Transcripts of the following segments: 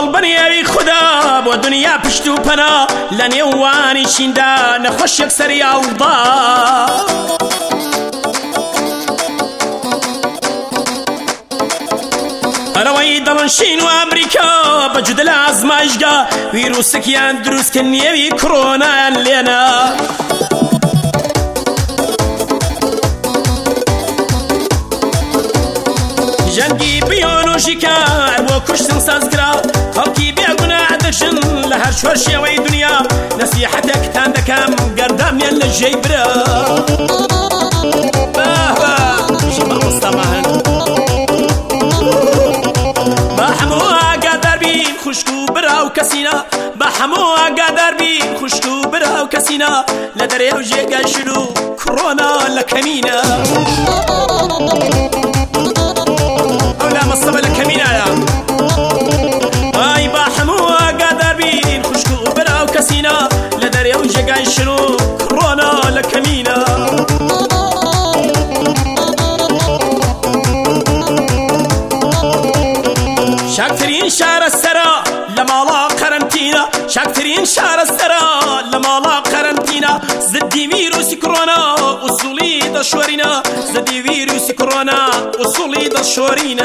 بەڵبنیێوی خوددا بۆ دنیا پشت و پەنا لە نێوانی شیندا نەخۆش یەکسەری ئاوڵدا هەرەوەی دەڵن شین و ئەمریکا بەجودە لە ئازمایشگا ویرۆسێکیان دروستکە نێوی کۆرۆنایان لێنە ژەنگی بیۆلۆژیکار بۆ کوشتن سازکرا خەڵکی بێگوناه دەژن لە هەر شۆر شێوەی دنیا نەسیحەتێکتان دەکەم گەردامیان لە ژێی برە بە هەموو ئاگادار بین خوشک و برا و کەسینە بە هەموو ئاگادار بین خوشک و برا و کەسینە لە دەرێو ژێگای شر و کڕۆنا لە کەمینە مصطفى لكمينايا اي با حمو قادر بين خشكو وبرا وكسينا لدريا وجقاي شنو كورونا لكمينا شاكترين شهر السرا لمالا قرنتينا شاكترين شهر السرا لمالا قرنتينا زدي فيروس كورونا وصولي دشورينا زدي فيروس كورونا وصولي دشورينا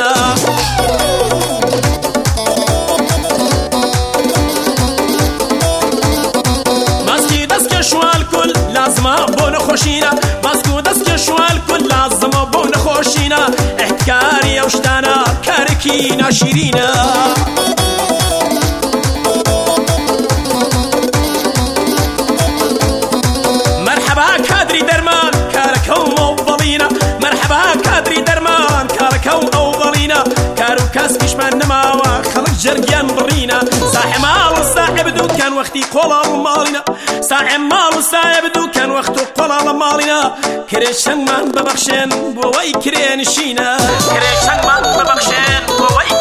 ماسكي دسك شوال كل لازم بون خوشينا ماسكو دسك شوال كل لازم بون خوشينا احتكاري وشتانا كاركي ناشرينا مرحبا كادري درمان كاركو موظلينا مرحبا كادري درمان كاركو موظلينا كارو كاسكش من نماوا خلق جرقيان برينا صاحب مال وصاحب دوكان وقتي قولا مالنا صاحب مال وصاحب دوكان وقتو قولا مالنا كريشن من ببخشن بوي كرين شينا كريشن من ببخشن بوي